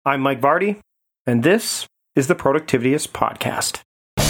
I'm Mike Vardy, and this is the Productivityist Podcast.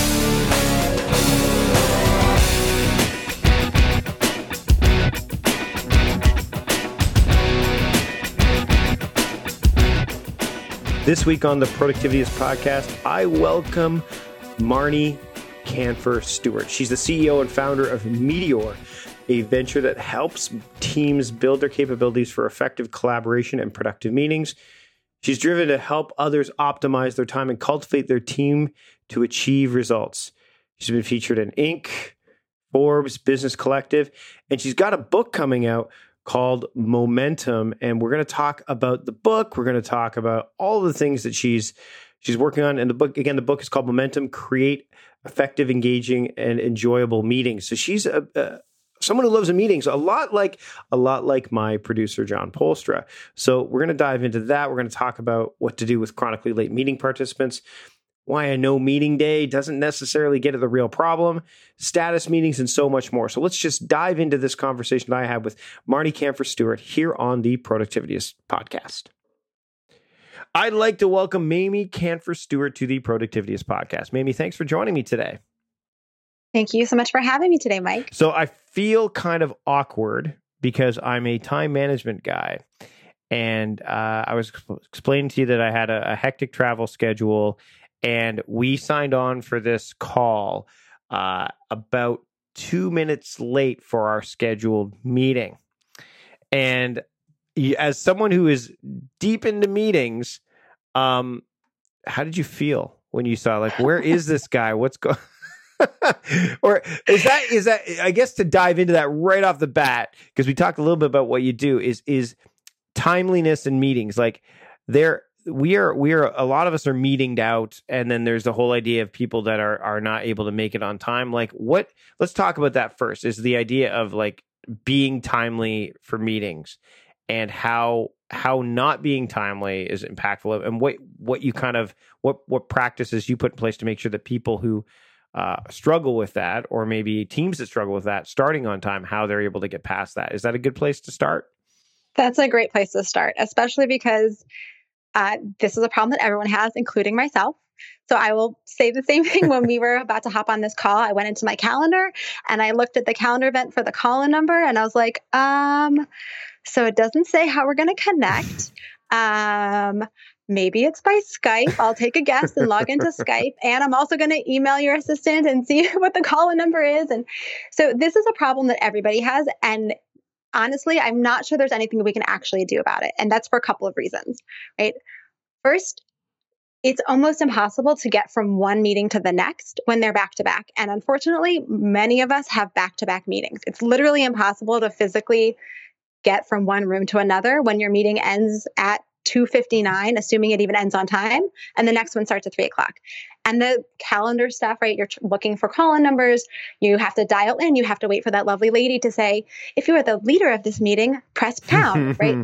This week on the Productivityist Podcast, I welcome Marnie Canfer-Stewart. She's the CEO and founder of Meteor, a venture that helps teams build their capabilities for effective collaboration and productive meetings. She's driven to help others optimize their time and cultivate their team to achieve results. She's been featured in Inc., Forbes, Business Collective, and she's got a book coming out called Momentum. And we're going to talk about the book. We're going to talk about all the things that she's working on. And the book is called Momentum: Create Effective, Engaging, and Enjoyable Meetings. So she's someone who loves meetings, a lot like my producer, John Polstra. So we're going to dive into that. We're going to talk about what to do with chronically late meeting participants, why a no meeting day doesn't necessarily get at the real problem, status meetings, and so much more. So let's just dive into this conversation that I had with Marnie Canfer-Stewart here on the Productivityist Podcast. I'd like to welcome Mamie Canfer-Stewart to the Productivityist Podcast. Mamie, thanks for joining me today. Thank you so much for having me today, Mike. So I feel kind of awkward because I'm a time management guy. And I was explaining to you that I had a hectic travel schedule, and we signed on for this call about 2 minutes late for our scheduled meeting. And as someone who is deep into meetings, how did you feel when you saw, like, where is this guy? What's going Or is that I guess, to dive into that right off the bat, because we talked a little bit about what you do, is timeliness in meetings. Like, we are a lot of us are meetinged out, and then there's the whole idea of people that are not able to make it on time. Like, let's talk about that first, is the idea of, like, being timely for meetings and how not being timely is impactful, and what practices you put in place to make sure that people who struggle with that, or maybe teams that struggle with that, starting on time, how they're able to get past that. Is that a good place to start? That's a great place to start, especially because this is a problem that everyone has, including myself. So I will say the same thing. When we were about to hop on this call, I went into my calendar and I looked at the calendar event for the call-in number, and I was like, so it doesn't say how we're going to connect. Maybe it's by Skype. I'll take a guess and log into Skype. And I'm also going to email your assistant and see what the call-in number is. And so this is a problem that everybody has. And honestly, I'm not sure there's anything we can actually do about it. And that's for a couple of reasons, right? First, it's almost impossible to get from one meeting to the next when they're back to back. And unfortunately, many of us have back-to-back meetings. It's literally impossible to physically get from one room to another when your meeting ends at 2:59, assuming it even ends on time, and the next one starts at 3:00. And the calendar stuff, right? You're looking for call-in numbers. You have to dial in. You have to wait for that lovely lady to say, if you are the leader of this meeting, press pound, right?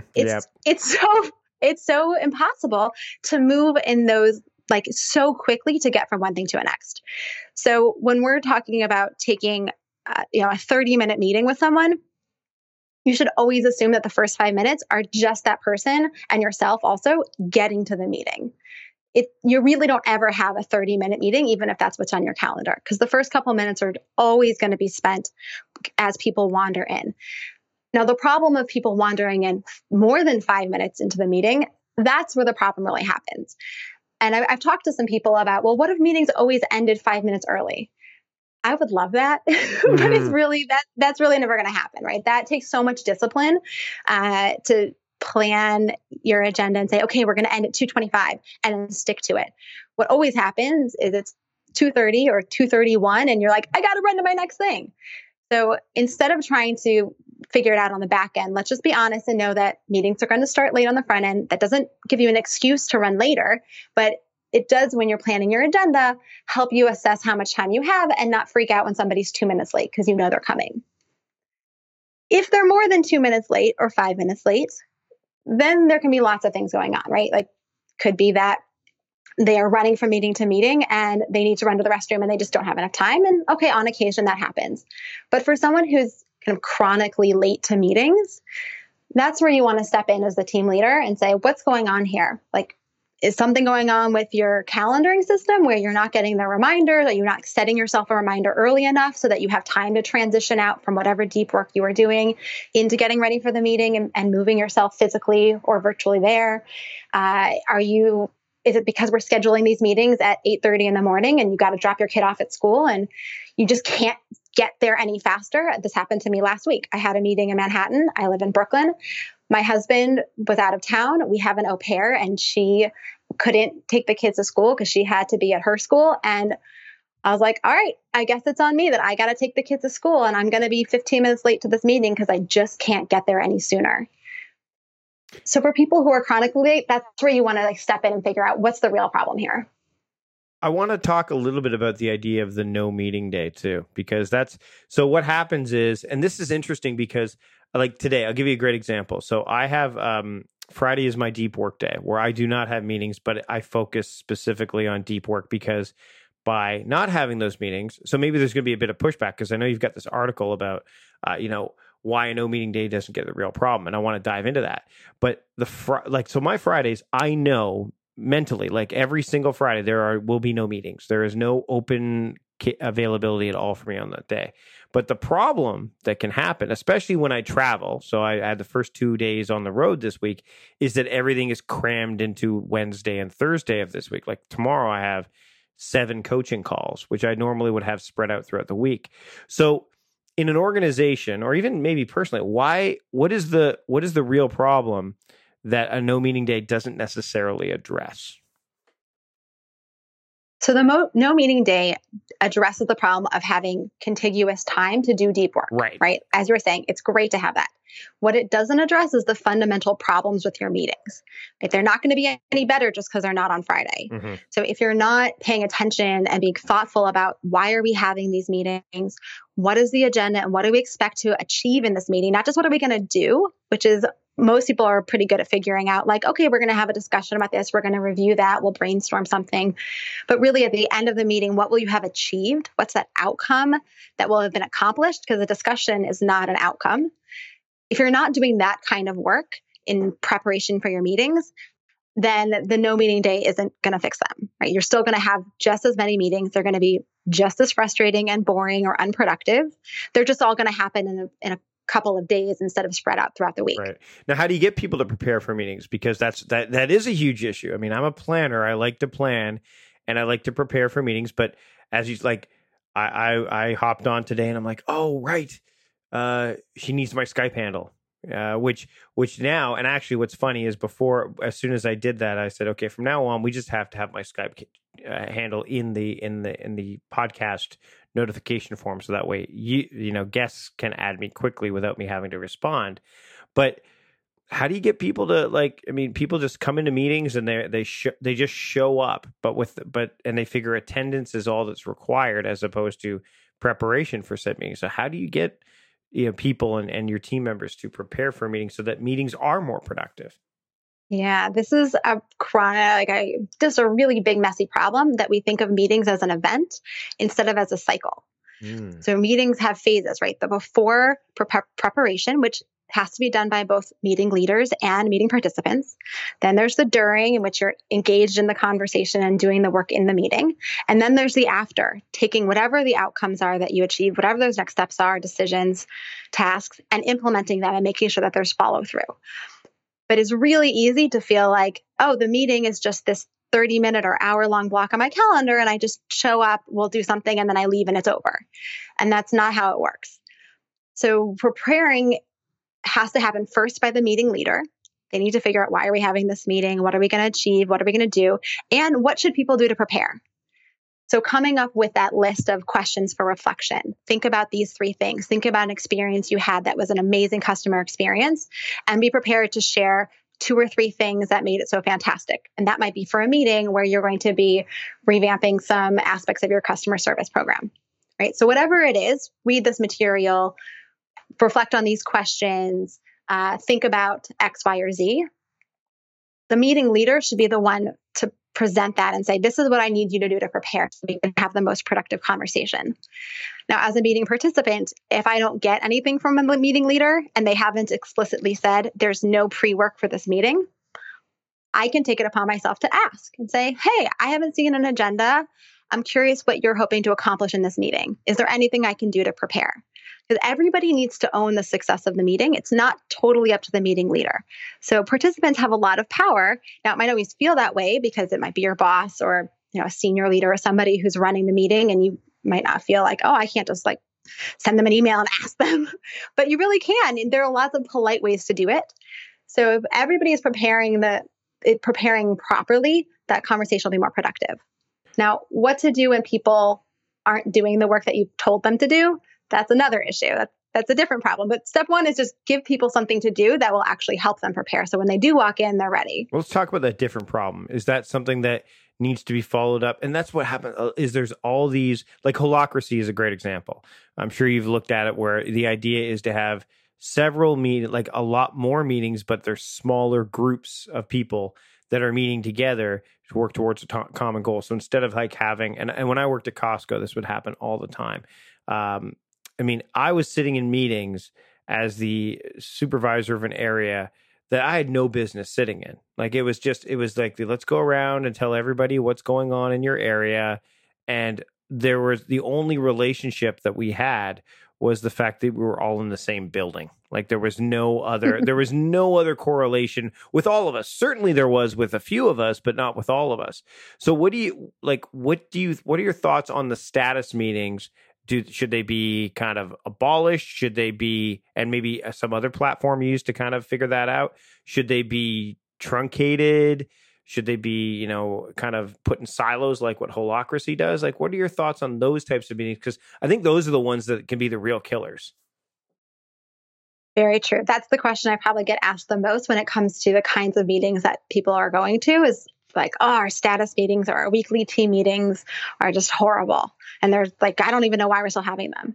It's so impossible to move in those, like, so quickly to get from one thing to the next. So when we're talking about taking, a 30-minute meeting with someone, you should always assume that the first 5 minutes are just that person and yourself also getting to the meeting. You really don't ever have a 30-minute meeting, even if that's what's on your calendar, because the first couple minutes are always going to be spent as people wander in. Now, the problem of people wandering in more than 5 minutes into the meeting, that's where the problem really happens. And I've talked to some people about, well, what if meetings always ended 5 minutes early? I would love that, but it's really that's really never going to happen, right? That takes so much discipline to plan your agenda and say, okay, we're going to end at 2:25 and then stick to it. What always happens is it's 2:30 or 2:31 and you're like, I got to run to my next thing. So instead of trying to figure it out on the back end, let's just be honest and know that meetings are going to start late on the front end. That doesn't give you an excuse to run later, but it does, when you're planning your agenda, help you assess how much time you have and not freak out when somebody's 2 minutes late because you know they're coming. If they're more than 2 minutes late or 5 minutes late, then there can be lots of things going on, right? Like, could be that they are running from meeting to meeting and they need to run to the restroom and they just don't have enough time. And okay, on occasion that happens. But for someone who's kind of chronically late to meetings, that's where you want to step in as the team leader and say, what's going on here? Like, Is something going on with your calendaring system where you're not getting the reminder, that you're not setting yourself a reminder early enough so that you have time to transition out from whatever deep work you are doing into getting ready for the meeting and moving yourself physically or virtually there? Is it because we're scheduling these meetings at 8:30 in the morning and you got to drop your kid off at school and you just can't get there any faster? This happened to me last week. I had a meeting in Manhattan. I live in Brooklyn. My husband was out of town. We have an au pair and she couldn't take the kids to school because she had to be at her school. And I was like, all right, I guess it's on me that I got to take the kids to school and I'm going to be 15 minutes late to this meeting because I just can't get there any sooner. So for people who are chronically late, that's where you want to step in and figure out what's the real problem here. I want to talk a little bit about the idea of the no meeting day too, because so what happens is, and this is interesting because like today, I'll give you a great example. So I have, Friday is my deep work day where I do not have meetings, but I focus specifically on deep work because by not having those meetings, so maybe there's going to be a bit of pushback because I know you've got this article about, why a no meeting day doesn't get the real problem. And I want to dive into that. But so my Fridays, I know mentally, like every single Friday, will be no meetings. There is no open availability at all for me on that day. But the problem that can happen, especially when I travel, so I had the first 2 days on the road this week, is that everything is crammed into Wednesday and Thursday of this week. Like tomorrow I have 7 coaching calls, which I normally would have spread out throughout the week. So in an organization, or even maybe personally, what is the real problem that a no meeting day doesn't necessarily address? So the no meeting day addresses the problem of having contiguous time to do deep work, right? As you were saying, it's great to have that. What it doesn't address is the fundamental problems with your meetings. Right? They're not going to be any better just because they're not on Friday. Mm-hmm. So if you're not paying attention and being thoughtful about why are we having these meetings, what is the agenda, and what do we expect to achieve in this meeting? Not just what are we going to do, which is most people are pretty good at figuring out like, okay, we're going to have a discussion about this. We're going to review that. We'll brainstorm something. But really at the end of the meeting, what will you have achieved? What's that outcome that will have been accomplished? Because a discussion is not an outcome. If you're not doing that kind of work in preparation for your meetings, then the no meeting day isn't going to fix them, right? You're still going to have just as many meetings. They're going to be just as frustrating and boring or unproductive. They're just all going to happen in a couple of days instead of spread out throughout the week. Right. Now, how do you get people to prepare for meetings? Because that is a huge issue. I mean, I'm a planner. I like to plan and I like to prepare for meetings. But as you like, I hopped on today and I'm like, oh, right. She needs my Skype handle. Which now, and actually what's funny is as soon as I did that, I said, okay, from now on, we just have to have my Skype handle in the podcast notification form. So that way, guests can add me quickly without me having to respond. But how do you get people to people just come into meetings and they just show up, and they figure attendance is all that's required as opposed to preparation for said meetings. So how do you get people and your team members to prepare for meetings so that meetings are more productive? Yeah, this is just a really big, messy problem that we think of meetings as an event instead of as a cycle. So meetings have phases, right? The before preparation, which has to be done by both meeting leaders and meeting participants. Then there's the during, in which you're engaged in the conversation and doing the work in the meeting. And then there's the after, taking whatever the outcomes are that you achieve, whatever those next steps are, decisions, tasks, and implementing them and making sure that there's follow through. But it's really easy to feel like, oh, the meeting is just this 30-minute or hour-long block on my calendar, and I just show up, we'll do something, and then I leave and it's over. And that's not how it works. So preparing has to happen first by the meeting leader. They need to figure out, why are we having this meeting? What are we going to achieve? What are we going to do? And what should people do to prepare? So coming up with that list of questions for reflection. Think about these 3 things. Think about an experience you had that was an amazing customer experience, and be prepared to share 2 or 3 things that made it so fantastic. And that might be for a meeting where you're going to be revamping some aspects of your customer service program, right? So whatever it is, read this material, reflect on these questions, think about X, Y, or Z. The meeting leader should be the one to present that and say, this is what I need you to do to prepare so we can have the most productive conversation. Now, as a meeting participant, if I don't get anything from a meeting leader and they haven't explicitly said there's no pre-work for this meeting, I can take it upon myself to ask and say, hey, I haven't seen an agenda. I'm curious what you're hoping to accomplish in this meeting. Is there anything I can do to prepare? Because everybody needs to own the success of the meeting. It's not totally up to the meeting leader. So participants have a lot of power. Now, it might always feel that way because it might be your boss or a senior leader or somebody who's running the meeting, and you might not feel like, oh, I can't just like send them an email and ask them. But you really can. And there are lots of polite ways to do it. So if everybody is preparing properly, that conversation will be more productive. Now, what to do when people aren't doing the work that you've told them to do, that's another issue. That's a different problem. But step one is just give people something to do that will actually help them prepare. So when they do walk in, they're ready. Well, let's talk about that different problem. Is that something that needs to be followed up? And that's what happened is there's all these, like Holacracy is a great example. I'm sure you've looked at it where the idea is to have several meetings, like a lot more meetings, but they're smaller groups of people that are meeting together to work towards a common goal. So instead of like having, and when I worked at Costco, this would happen all the time. I was sitting in meetings as the supervisor of an area that I had no business sitting in. Like it was like, let's go around and tell everybody what's going on in your area. And there was the only relationship that we had was the fact that we were all in the same building. Like there was no other correlation with all of us. Certainly there was with a few of us, but not with all of us. So what are your thoughts on the status meetings? Should they be kind of abolished? Should they be, and maybe some other platform used to kind of figure that out? Should they be truncated? Should they be, kind of put in silos like what Holacracy does? Like, what are your thoughts on those types of meetings? Because I think those are the ones that can be the real killers. Very true. That's the question I probably get asked the most when it comes to the kinds of meetings that people are going to is like, oh, our status meetings or our weekly team meetings are just horrible. And they're like, I don't even know why we're still having them.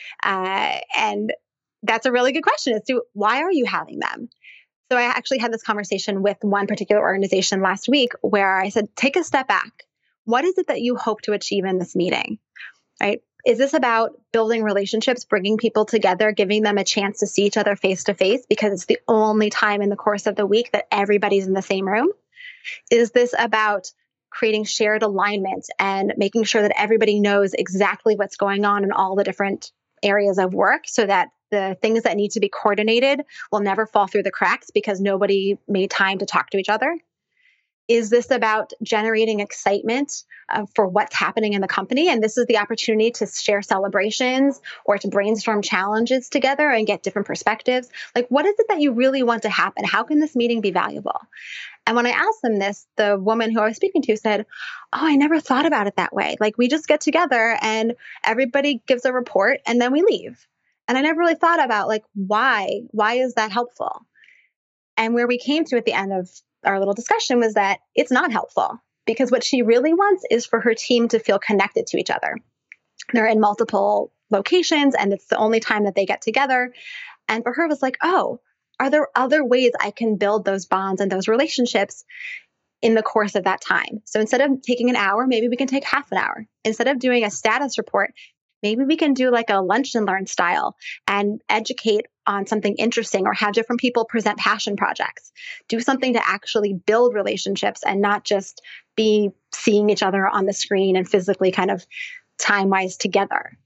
And that's a really good question as to why are you having them? So I actually had this conversation with one particular organization last week where I said, take a step back. What is it that you hope to achieve in this meeting? Right? Is this about building relationships, bringing people together, giving them a chance to see each other face to face because it's the only time in the course of the week that everybody's in the same room? Is this about creating shared alignment and making sure that everybody knows exactly what's going on in all the different areas of work so that the things that need to be coordinated will never fall through the cracks because nobody made time to talk to each other? Is this about generating excitement for what's happening in the company? And this is the opportunity to share celebrations or to brainstorm challenges together and get different perspectives. Like, what is it that you really want to happen? How can this meeting be valuable? And when I asked them this, the woman who I was speaking to said, oh, I never thought about it that way. Like, we just get together and everybody gives a report and then we leave. And I never really thought about like, why is that helpful? And where we came to at the end of our little discussion was that it's not helpful because what she really wants is for her team to feel connected to each other. They're in multiple locations and it's the only time that they get together. And for her it was like, oh, are there other ways I can build those bonds and those relationships in the course of that time? So instead of taking an hour, maybe we can take half an hour. Instead of doing a status report, maybe we can do like a lunch and learn style and educate on something interesting or have different people present passion projects. Do something to actually build relationships and not just be seeing each other on the screen and physically kind of time-wise together.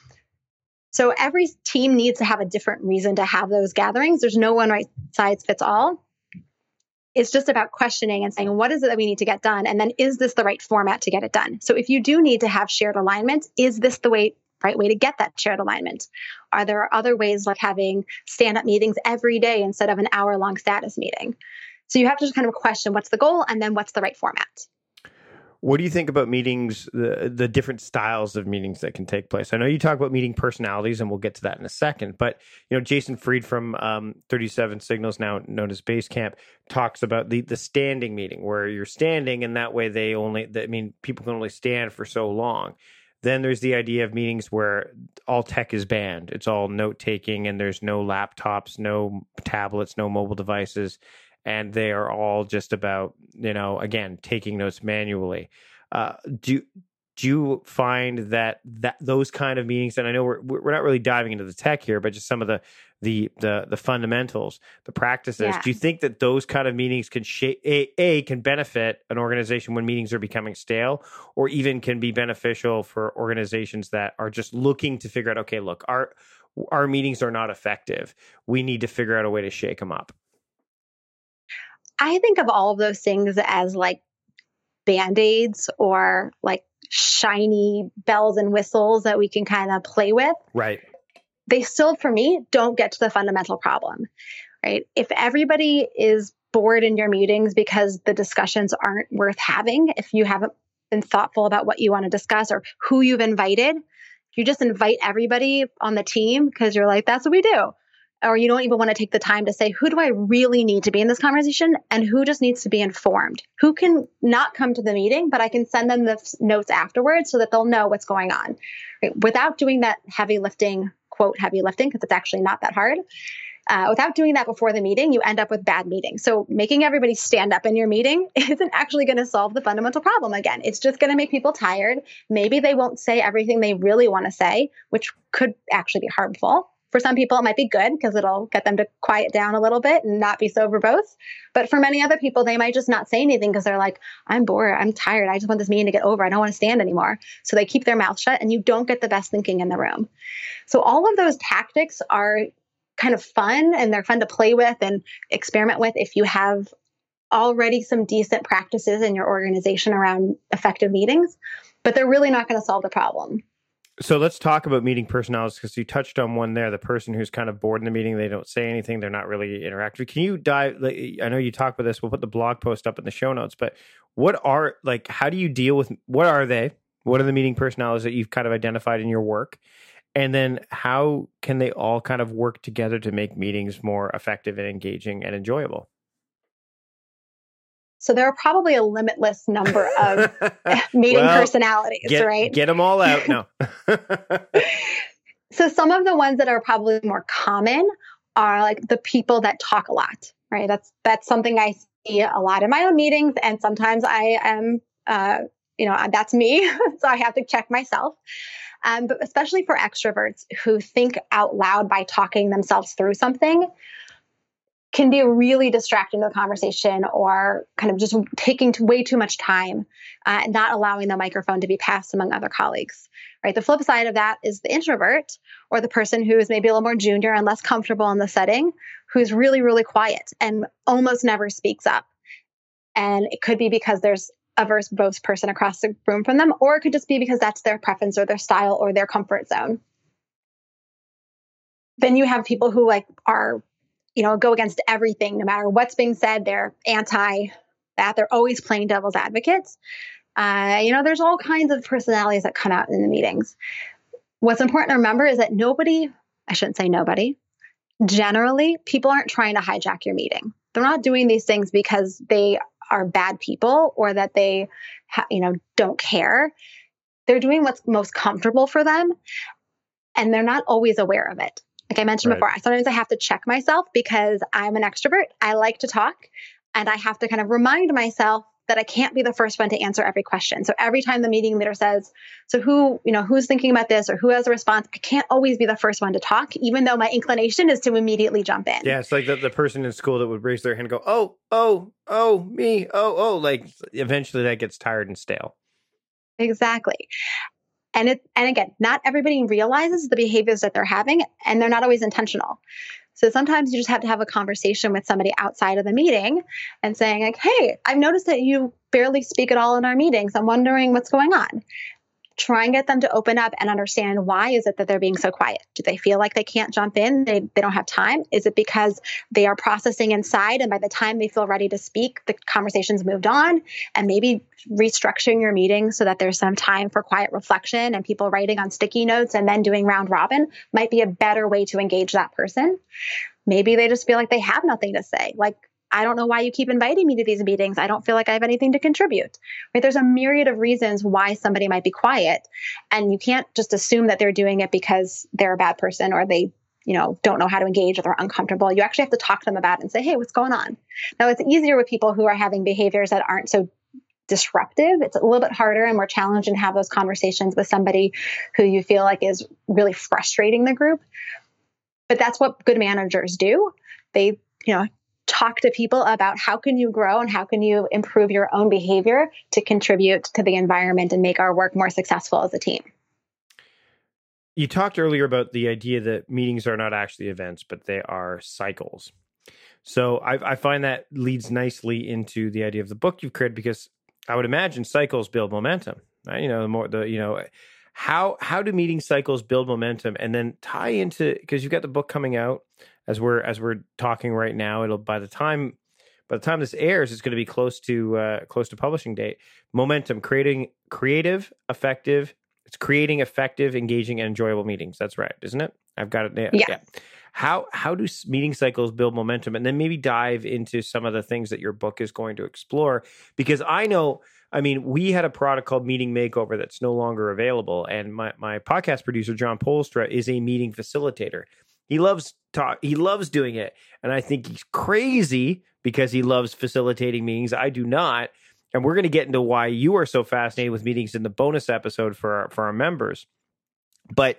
So every team needs to have a different reason to have those gatherings. There's no one right size fits all. It's just about questioning and saying, what is it that we need to get done? And then is this the right format to get it done? So if you do need to have shared alignment, is this the right way to get that shared alignment? Are there other ways like having stand-up meetings every day instead of an hour-long status meeting? So you have to just kind of question what's the goal and then what's the right format. What do you think about meetings, the different styles of meetings that can take place? I know you talk about meeting personalities, and we'll get to that in a second. But Jason Fried from 37 Signals, now known as Basecamp, talks about the standing meeting where you're standing, and that way people can only stand for so long. Then there's the idea of meetings where all tech is banned. It's all note taking, and there's no laptops, no tablets, no mobile devices. And they are all just about, again, taking notes manually. do you find that those kind of meetings, and I know we're not really diving into the tech here, but just some of the fundamentals, the practices, do you think that those kind of meetings can can benefit an organization when meetings are becoming stale, or even can be beneficial for organizations that are just looking to figure out, okay, look, our meetings are not effective. We need to figure out a way to shake them up? I think of all of those things as like Band-Aids or like shiny bells and whistles that we can kind of play with. Right. They still, for me, don't get to the fundamental problem, right? If everybody is bored in your meetings because the discussions aren't worth having, if you haven't been thoughtful about what you want to discuss or who you've invited, you just invite everybody on the team because you're like, that's what we do. Or you don't even want to take the time to say, who do I really need to be in this conversation and who just needs to be informed? Who can not come to the meeting, but I can send them the notes afterwards so that they'll know what's going on. Right? Without doing that heavy lifting, quote, heavy lifting, because it's actually not that hard. Without doing that before the meeting, you end up with bad meetings. So making everybody stand up in your meeting isn't actually going to solve the fundamental problem again. It's just going to make people tired. Maybe they won't say everything they really want to say, which could actually be harmful. For some people, it might be good because it'll get them to quiet down a little bit and not be so verbose. But for many other people, they might just not say anything because they're like, I'm bored, I'm tired, I just want this meeting to get over, I don't want to stand anymore. So they keep their mouth shut and you don't get the best thinking in the room. So all of those tactics are kind of fun and they're fun to play with and experiment with if you have already some decent practices in your organization around effective meetings, but they're really not going to solve the problem. So let's talk about meeting personalities, because you touched on one there, the person who's kind of bored in the meeting, they don't say anything, they're not really interactive. Can you dive, I know you talk about this, we'll put the blog post up in the show notes, but how do you deal with, what are they? What are the meeting personalities that you've kind of identified in your work? And then how can they all kind of work together to make meetings more effective and engaging and enjoyable? So there are probably a limitless number of meeting personalities, right? Get them all out. No. So some of the ones that are probably more common are like the people that talk a lot, right? That's something I see a lot in my own meetings. And sometimes I am, that's me. So I have to check myself. But especially for extroverts who think out loud by talking themselves through something, can be really distracting to the conversation or kind of just taking way too much time and not allowing the microphone to be passed among other colleagues, right? The flip side of that is the introvert or the person who is maybe a little more junior and less comfortable in the setting, who's really, really quiet and almost never speaks up. And it could be because there's a verbose person across the room from them, or it could just be because that's their preference or their style or their comfort zone. Then you have people who are go against everything, no matter what's being said. They're anti that. They're always playing devil's advocates. There's all kinds of personalities that come out in the meetings. What's important to remember is that generally, people aren't trying to hijack your meeting. They're not doing these things because they are bad people or that they, don't care. They're doing what's most comfortable for them, and they're not always aware of it. Like I mentioned before, sometimes I have to check myself because I'm an extrovert. I like to talk, and I have to kind of remind myself that I can't be the first one to answer every question. So every time the meeting leader says, so who's thinking about this or who has a response, I can't always be the first one to talk, even though my inclination is to immediately jump in. Yeah, it's like the person in school that would raise their hand and go, me, like eventually that gets tired and stale. Exactly. And again, not everybody realizes the behaviors that they're having, and they're not always intentional. So sometimes you just have to have a conversation with somebody outside of the meeting and saying like, hey, I've noticed that you barely speak at all in our meetings. I'm wondering what's going on. Try and get them to open up and understand, why is it that they're being so quiet? Do they feel like they can't jump in? They don't have time? Is it because they are processing inside, and by the time they feel ready to speak, the conversation's moved on? And maybe restructuring your meeting so that there's some time for quiet reflection and people writing on sticky notes and then doing round robin might be a better way to engage that person. Maybe they just feel like they have nothing to say. Like, I don't know why you keep inviting me to these meetings. I don't feel like I have anything to contribute. Right? There's a myriad of reasons why somebody might be quiet, and you can't just assume that they're doing it because they're a bad person or they, don't know how to engage or they're uncomfortable. You actually have to talk to them about it and say, hey, what's going on? Now, it's easier with people who are having behaviors that aren't so disruptive. It's a little bit harder and more challenging to have those conversations with somebody who you feel like is really frustrating the group. But that's what good managers do. They, talk to people about how can you grow and how can you improve your own behavior to contribute to the environment and make our work more successful as a team. You talked earlier about the idea that meetings are not actually events, but they are cycles. So I find that leads nicely into the idea of the book you've created, because I would imagine cycles build momentum. Right? How do meeting cycles build momentum, and then tie into, because you've got the book coming out as we're talking right now. It'll by the time this airs, it's going to be close to publishing date. Momentum, creating effective, engaging, and enjoyable meetings. That's right, isn't it? I've got it. Yeah. How do meeting cycles build momentum, and then maybe dive into some of the things that your book is going to explore? Because we had a product called Meeting Makeover that's no longer available, and my podcast producer John Polstra is a meeting facilitator. He loves doing it, and I think he's crazy because he loves facilitating meetings. I do not, and we're going to get into why you are so fascinated with meetings in the bonus episode for our members. But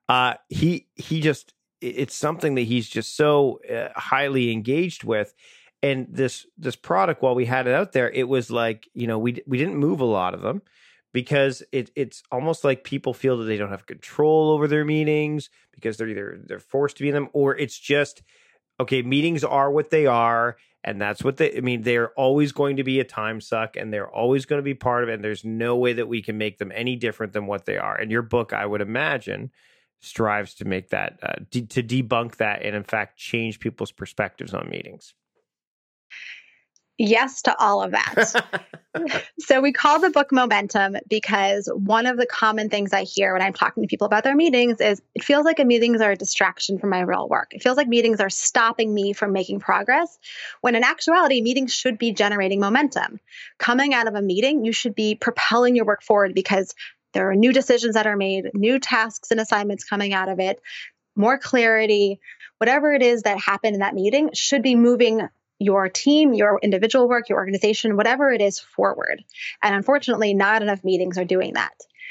it's something that he's just so highly engaged with. And this product, while we had it out there, it was like, we didn't move a lot of them, because it's almost like people feel that they don't have control over their meetings because they're forced to be in them, or it's just, okay, meetings are what they are, and that's what they're always going to be a time suck, and they're always going to be part of it, and there's no way that we can make them any different than what they are. And your book, I would imagine, strives to make that, to debunk that, and in fact change people's perspectives on meetings. Yes to all of that. So we call the book Momentum because one of the common things I hear when I'm talking to people about their meetings is it feels like meetings are a distraction from my real work. It feels like meetings are stopping me from making progress, when in actuality, meetings should be generating momentum. Coming out of a meeting, you should be propelling your work forward because there are new decisions that are made, new tasks and assignments coming out of it, more clarity. Whatever it is that happened in that meeting should be moving your team, your individual work, your organization, whatever it is, forward. And unfortunately, not enough meetings are doing that.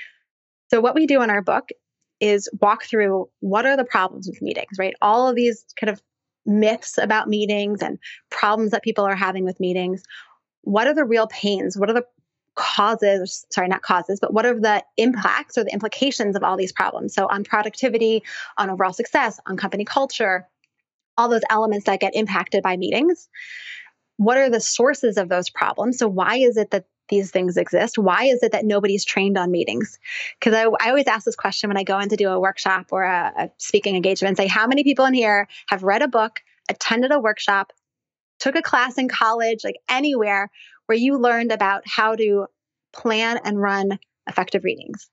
So what we do in our book is walk through what are the problems with meetings, right? All of these kind of myths about meetings and problems that people are having with meetings. What are the real pains? What are the causes, not causes, but what are the impacts or the implications of all these problems? So on productivity, on overall success, on company culture, all those elements that get impacted by meetings. What are the sources of those problems? So why is it that these things exist? Why is it that nobody's trained on meetings? Because I always ask this question when I go in to do a workshop or a speaking engagement, say, how many people in here have read a book, attended a workshop, took a class in college, like anywhere where you learned about how to plan and run effective meetings?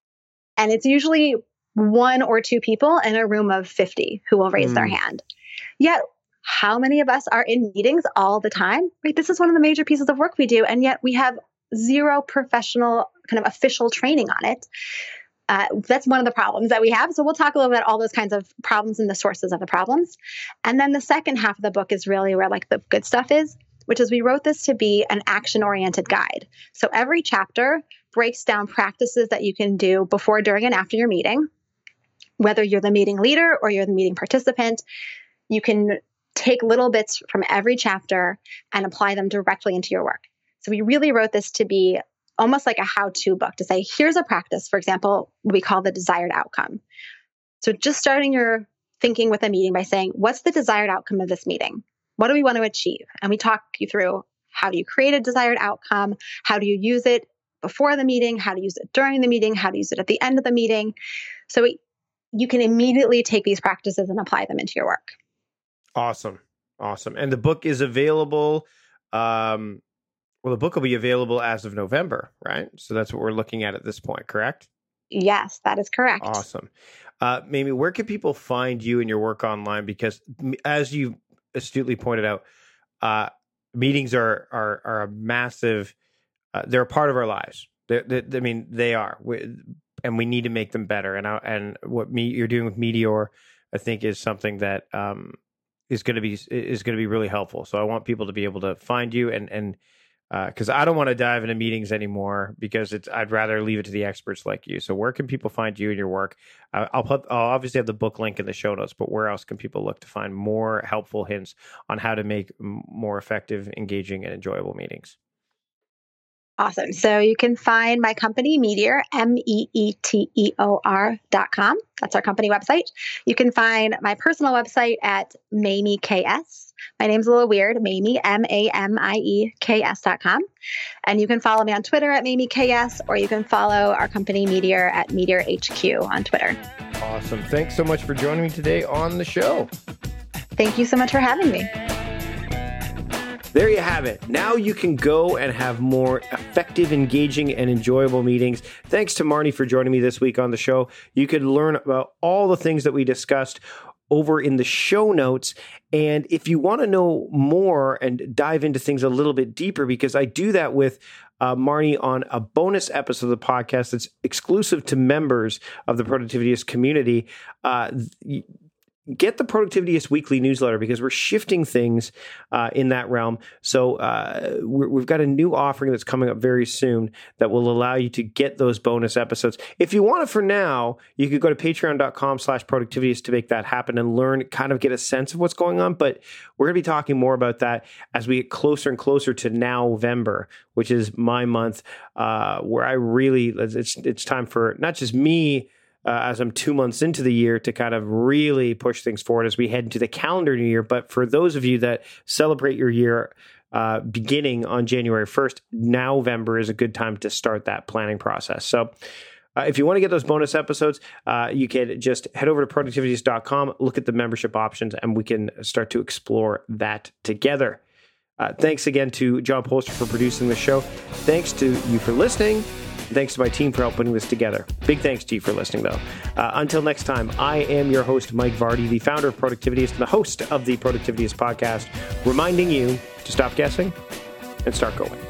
And it's usually one or two people in a room of 50 who will raise their hand. Yet, how many of us are in meetings all the time? Right? This is one of the major pieces of work we do, and yet we have zero professional kind of official training on it. That's one of the problems that we have. So we'll talk a little bit about all those kinds of problems and the sources of the problems. And then the second half of the book is really where like the good stuff is, which is we wrote this to be an action-oriented guide. So every chapter breaks down practices that you can do before, during, and after your meeting. Whether you're the meeting leader or you're the meeting participant, you can take little bits from every chapter and apply them directly into your work. So we really wrote this to be almost like a how-to book, to say, here's a practice, for example, we call the desired outcome. So just starting your thinking with a meeting by saying, what's the desired outcome of this meeting? What do we want to achieve? And we talk you through, how do you create a desired outcome? How do you use it before the meeting? How to use it during the meeting? How to use it at the end of the meeting? So you can immediately take these practices and apply them into your work. Awesome. And the book is available. The book will be available as of November, right? So that's what we're looking at this point, correct? Yes, that is correct. Awesome. Mamie, where can people find you and your work online? Because as you astutely pointed out, meetings are a massive, they're a part of our lives. They are. And we need to make them better. And what you're doing with Meteor, I think, is something that is going to be really helpful. So I want people to be able to find you and because I don't want to dive into meetings anymore because I'd rather leave it to the experts like you. So where can people find you and your work? I'll obviously have the book link in the show notes, but where else can people look to find more helpful hints on how to make more effective, engaging, and enjoyable meetings? Awesome. So you can find my company, Meteor, MEETEOR.com. That's our company website. You can find my personal website at Mamie KS. My name's a little weird, Mamie, MAMIEKS.com. And you can follow me on Twitter at Mamie KS, or you can follow our company, Meteor, at Meteor HQ on Twitter. Awesome. Thanks so much for joining me today on the show. Thank you so much for having me. There you have it. Now you can go and have more effective, engaging, and enjoyable meetings. Thanks to Marnie for joining me this week on the show. You could learn about all the things that we discussed over in the show notes. And if you want to know more and dive into things a little bit deeper, because I do that with Marnie on a bonus episode of the podcast that's exclusive to members of the Productivityist community, get the Productivityist weekly newsletter, because we're shifting things in that realm. So we've got a new offering that's coming up very soon that will allow you to get those bonus episodes. If you want it for now, you could go to patreon.com/productivityist to make that happen and learn, kind of get a sense of what's going on. But we're going to be talking more about that as we get closer and closer to November, which is my month, where I really, it's time for not just me, as I'm 2 months into the year, to kind of really push things forward as we head into the calendar new year. But for those of you that celebrate your year beginning on January 1st, November is a good time to start that planning process. So if you want to get those bonus episodes, you can just head over to productivityist.com, look at the membership options, and we can start to explore that together. Thanks again to John Polster for producing the show. Thanks to you for listening. Thanks to my team for helping putting this together. Big thanks to you for listening, though. Until next time, I am your host, Mike Vardy, the founder of Productivityist and the host of the Productivityist podcast, reminding you to stop guessing and start going.